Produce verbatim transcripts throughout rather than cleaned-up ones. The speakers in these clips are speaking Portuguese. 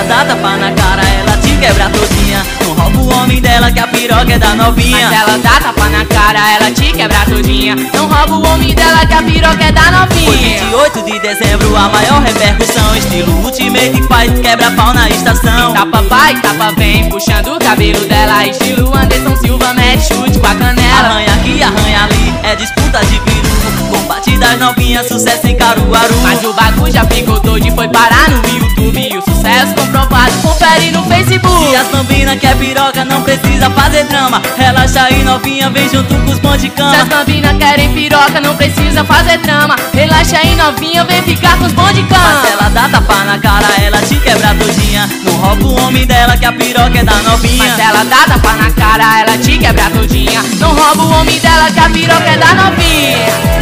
dá tapa na cara, ela te quebra todinha. Não rouba o homem dela que a piroca é da novinha. Mas ela dá tapa na cara, ela te quebra todinha. Não rouba o homem dela que a piroca é da Foi novinha. vinte e oito de dezembro, a maior repercussão. Estilo Ultimate Fight, quebra pau na estação. Tapa vai, tapa vem, puxando o cabelo dela. Estilo Anderson Silva, mete chute com a canela. Arranha aqui, arranha ali, é disputa de peru. Combate das novinhas, sucesso em Caruaru. Mas o bagulho já ficou doido e foi parar no YouTube. E o sucesso comprovado, confere no Facebook. E as bambinas que é piroca não precisa fazer drama. Relaxa aí novinha, vem junto com os bons de Se cama. as bambinas querem piroca, não precisa fazer trama. Relaxa aí novinha, vem ficar com os bons de Mas cama. ela dá tapa na cara, ela te quebra todinha. Não rouba o homem dela que a piroca é da novinha. Mas ela dá tapa na cara, ela te quebra todinha. Não rouba o homem dela que a piroca é da novinha.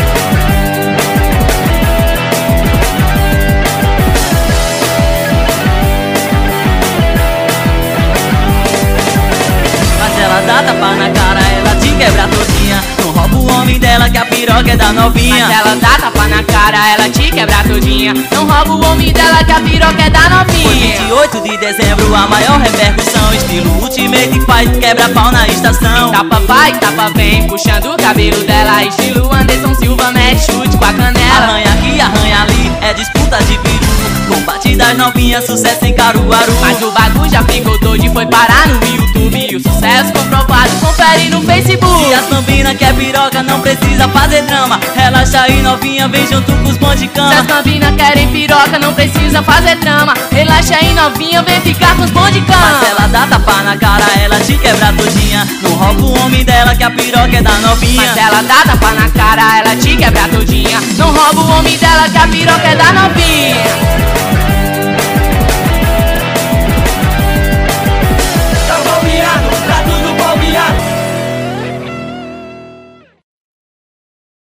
Ela dá tapa na cara, ela te quebra todinha. Não rouba o homem dela que a piroca é da novinha. Mas ela dá tapa na cara, ela te quebra todinha. Não rouba o homem dela que a piroca é da Foi novinha. vinte e oito de dezembro, a maior repercussão. Estilo Ultimate Fight, quebra pau na estação. Tapa vai, tapa vem, puxando o cabelo dela. Estilo Anderson Silva, mete chute com a canela. Arranha aqui, arranha ali, é disputa de peru. Combate das novinhas, sucesso em Caruaru. Mas o bagulho já ficou doido e foi parar no YouTube. E o sucesso comprovado, confere no Facebook. E as bambinas que é piroca não precisa fazer drama. Relaxa aí novinha, vem junto com os bons de Se cama. as bambinas querem piroca, não precisa fazer trama. Relaxa aí novinha, vem ficar com os bons de Mas cama. ela dá tapa na cara, ela te quebra todinha. Não rouba o homem dela que a piroca é da novinha. Mas ela dá tapa na cara, ela te quebra todinha. Não rouba o homem dela que a piroca é da novinha.